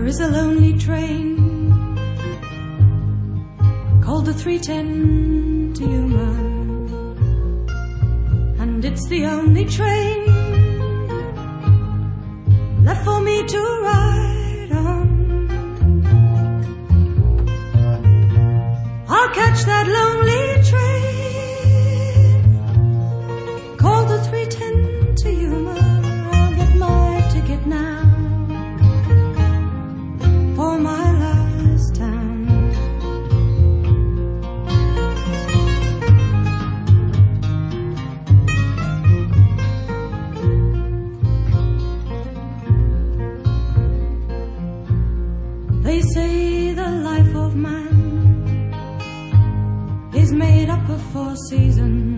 is a lonely train called the 310 to Yuma, and it's the only train left for me to ride on. I'll catch that lonely train called the 310 to Yuma. I'll get my ticket now for my last town. They say the life of man is made up of 4 seasons,